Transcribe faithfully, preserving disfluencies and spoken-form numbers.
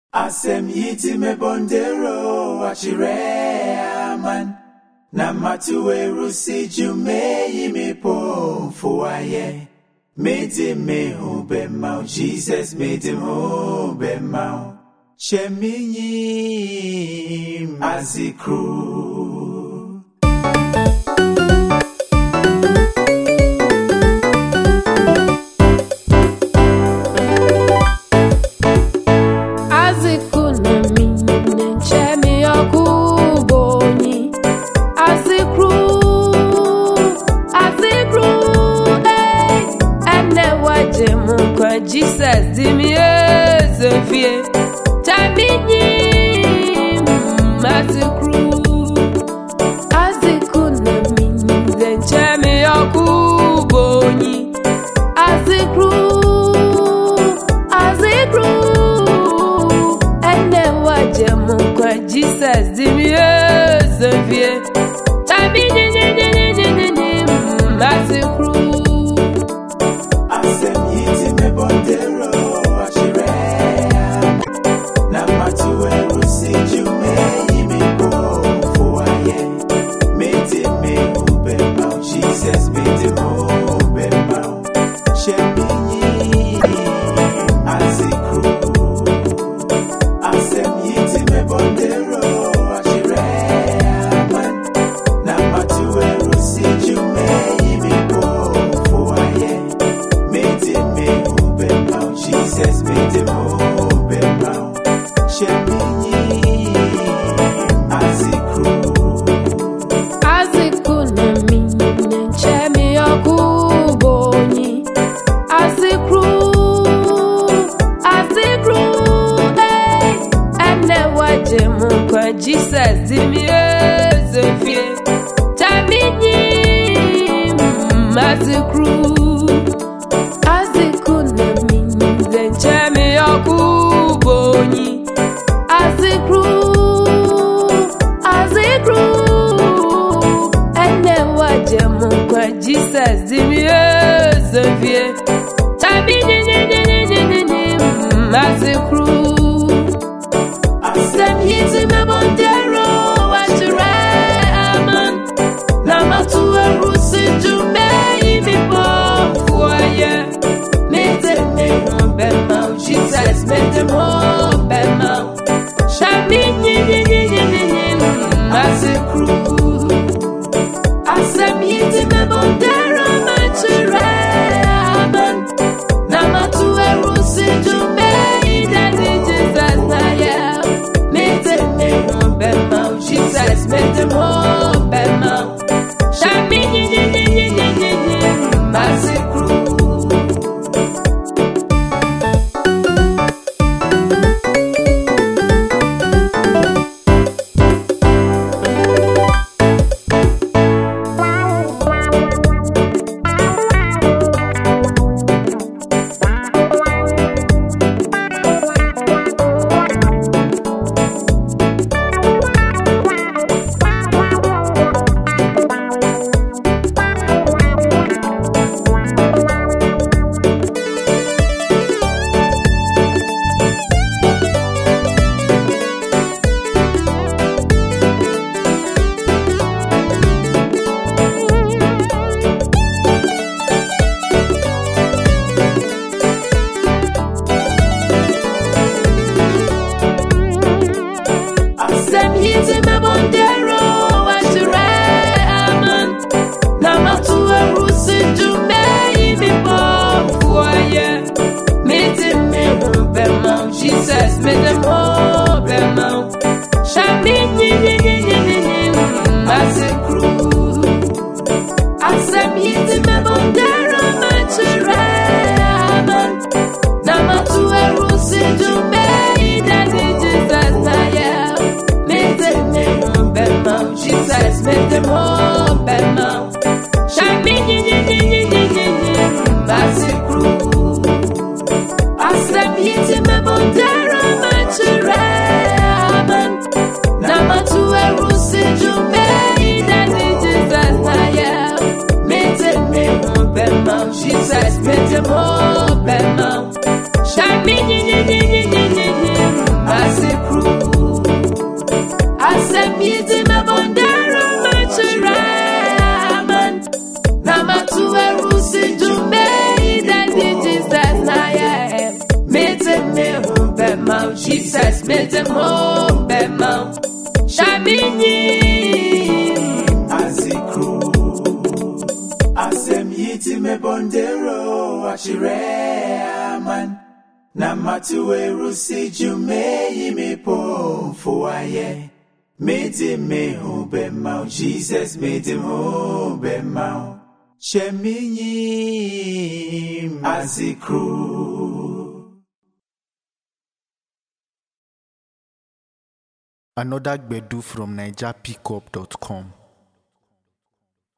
Asem yiti me bondero achire aman na matuwe rusi jume yimi po fuaye made him me ho be mau Jesus made him ho be mau cheminyi azikru. Jesus dimiez vie tamini matikru azikuna mini zenchame yakuboni azikru azikru ene wajemu kwa Jesus dimiez vie tamini matikru bondero achire na matuwe rusi jume yimi po fuaye made me ube mau Jesus made me ube mau cheminyi azikru. Asem yiti me bondero achire man na matuwe rusi jume yimi po fuaye made me Jesus made him open mouth. Cheminyi azikru. Azikuna mini chemi yakuboni. Azikru. Azikru. Hey. Ene wajemu kwa Jesus dimiez vie. Cheminyi azikru. Azikuna zenchame yakuboni azikru azikru ene wajemu kwa Jesus dimiez vie tamini azikru. Asem yiti me bondero achire aman na matuwe rusi jume yimi po fuaye Jesus made him open mouth. Cheminyi azikru. Asem yiti me bondero achire aman na matuwe rusi jume idani Jesus na ya made him open mouth. Jesus made him open mouth. Cheminyi azikru. Jesus made them open mouth. Cheminyi azikru. Asem yiti me bondero achire aman na matuwe rusi jume idani Jesus na ya made me open mouth. Jesus made them open mouth. Cheminyi azikru. Asem yiti me bondero achire aman na matuwe rusi jume idani Jesus na ya made me open mouth. Jesus made him open mouth. Cheminyi bema, Jesus made them home, bema. Shamini Azikru Asem yiti me bondero Achire aman Namatuwe rusi jume yimi po Fuaye Made him me home bema, Jesus made him home bema. Shemini Azikru. Another Gbedu from Niger Pickup dot com.